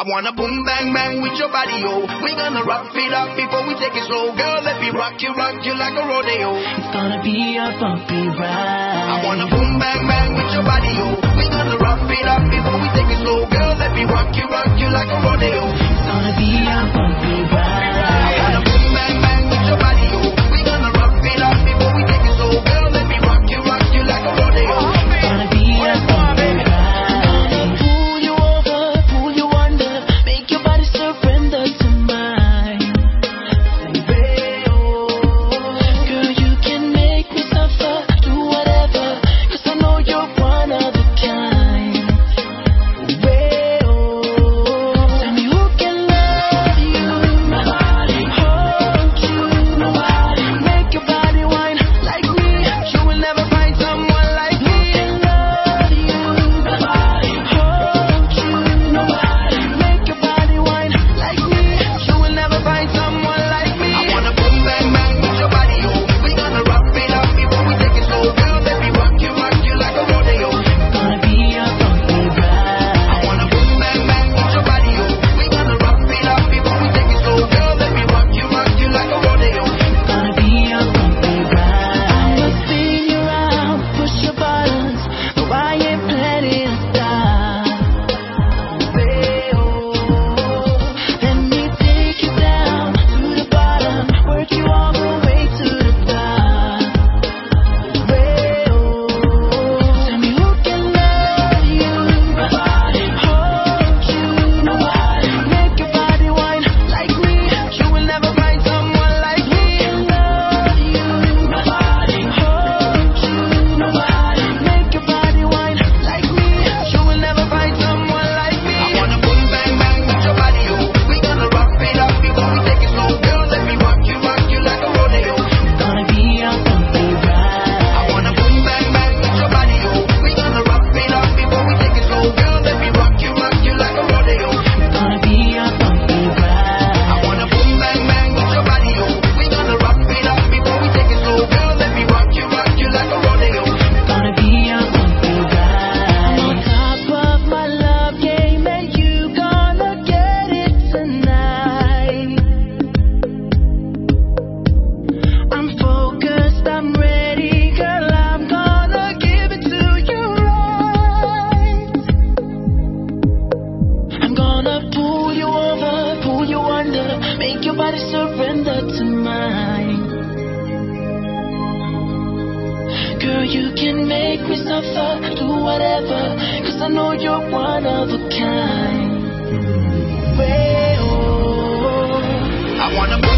I wanna boom bang bang with your body, yo. We gonna rock it up before we take it slow. Girl, let me rock you like a rodeo. It's gonna be a bumpy ride. I wanna boom bang bang with your body, yo. We gonna rock it up before we take it slow. Girl, let me rock you like a rodeo. It's gonna be a bumpy ride. I wanna boom bang bang with your body, yo. We gonna rock it up before we take it slow. Girl, let me rock you like a rodeo. It's gonna be a bumpy ride. Pull you over, pull you under, make your body surrender to mine. Girl, you can make me suffer, do whatever, 'cause I know you're one of a kind. Tell me who can love you, nobody, hold you, nobody, make your body whine like me. You will never find someone like me. Love you, nobody, hold you, nobody, make your body whine like me. You will never find someone like me. I wanna boom bang bang with your body, yo. We gonna rock it up before we take it slow. Girl, let me rock you like a rodeo. It's gonna be a bumpy ride. I wanna boom bang bang with your body, yo. We gonna rock it up before we take it slow. Girl, let me rock you like a rodeo. It's gonna be a bumpy ride. I'ma spin you around, push your buttons, but I ain't planning to stop. Let me take you down to the bottom, work you all the way to the top. Tell me who can love you, nobody, hold you, nobody, make your body whine like me. You will never find someone like me. Love you, nobody, hold you, nobody, make your body whine like me. You will never find someone like me. I wanna boom bang bang with your body, yo. We gonna rock it up before we take it slow. Girl, let me rock you like a rodeo. It's gonna be a bumpy ride. I wanna boom bang bang with your body, yo. We gonna rock it up before we take it slow. Girl, let me rock you like a rodeo. It's gonna be a bumpy ride. I wanna boom bang bang with your body, yo. We gonna rock it up before we take it slow. Girl, let me rock you like a rodeo. It's gonna be a bumpy ride. On top of my love game, and you gonna get it tonight. I'm focused, I'm ready, girl, I'm gonna give it to you right. I'm gonna pull you over, pull you under, make your body surrender to mine. Girl, you can make me suffer, do whatever, 'cause I know you're one of a kind. I wanna